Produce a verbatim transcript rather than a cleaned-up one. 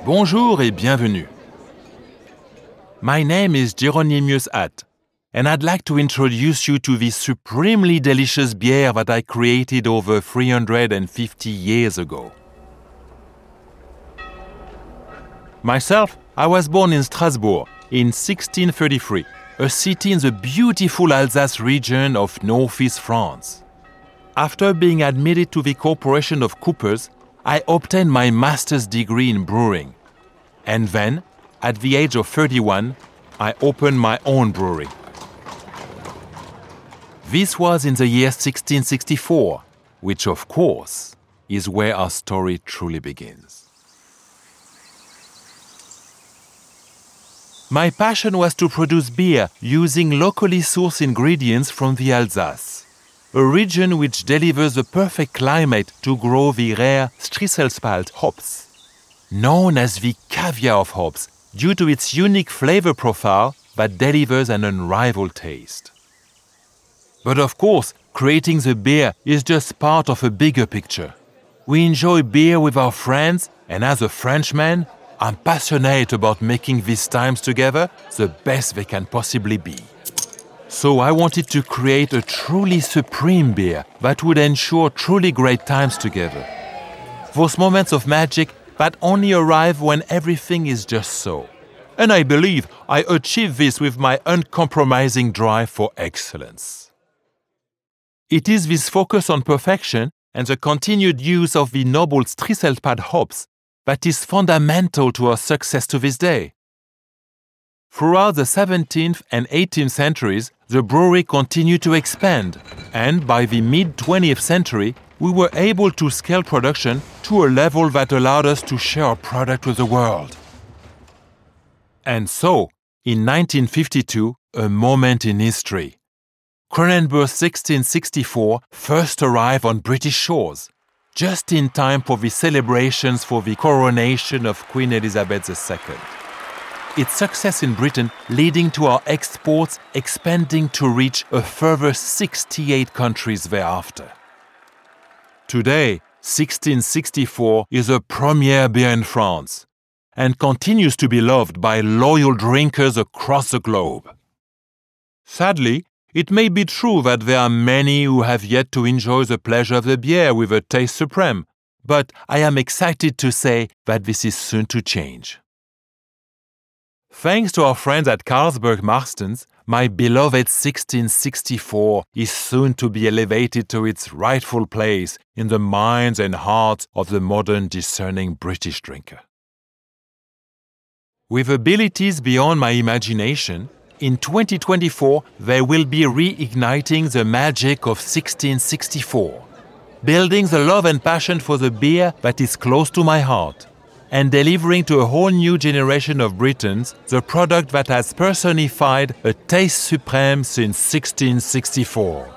Bonjour et bienvenue. My name is Jeronimus Att, and I'd like to introduce you to this supremely delicious beer that I created over three hundred fifty years ago. Myself, I was born in Strasbourg in sixteen thirty-three, a city in the beautiful Alsace region of northeast France. After being admitted to the Corporation of Coopers, I obtained my master's degree in brewing. And then, at the age of thirty-one, I opened my own brewery. This was in the year sixteen sixty-four, which of course is where our story truly begins. My passion was to produce beer using locally sourced ingredients from the Alsace, a region which delivers the perfect climate to grow the rare Striezelspalt hops, known as the caviar of hops due to its unique flavor profile that delivers an unrivaled taste. But of course, creating the beer is just part of a bigger picture. We enjoy beer with our friends, and as a Frenchman, I'm passionate about making these times together the best they can possibly be. So I wanted to create a truly supreme beer that would ensure truly great times together. Those moments of magic that only arrive when everything is just so. And I believe I achieved this with my uncompromising drive for excellence. It is this focus on perfection and the continued use of the noble Striezelspalt hops that is fundamental to our success to this day. Throughout the seventeenth and eighteenth centuries, the brewery continued to expand, and by the mid-twentieth century, we were able to scale production to a level that allowed us to share our product with the world. And so, in nineteen fifty-two, a moment in history. Kronenbourg sixteen sixty-four first arrived on British shores, just in time for the celebrations for the coronation of Queen Elizabeth the Second. Its success in Britain leading to our exports expanding to reach a further sixty-eight countries thereafter. Today, sixteen sixty-four is a premier beer in France and continues to be loved by loyal drinkers across the globe. Sadly, it may be true that there are many who have yet to enjoy the pleasure of the beer with a taste supreme, but I am excited to say that this is soon to change. Thanks to our friends at Carlsberg Marston's, my beloved sixteen sixty-four is soon to be elevated to its rightful place in the minds and hearts of the modern discerning British drinker. With abilities beyond my imagination, in twenty twenty-four they will be reigniting the magic of sixteen sixty-four, building the love and passion for the beer that is close to my heart, and delivering to a whole new generation of Britons the product that has personified a taste supreme since sixteen sixty-four.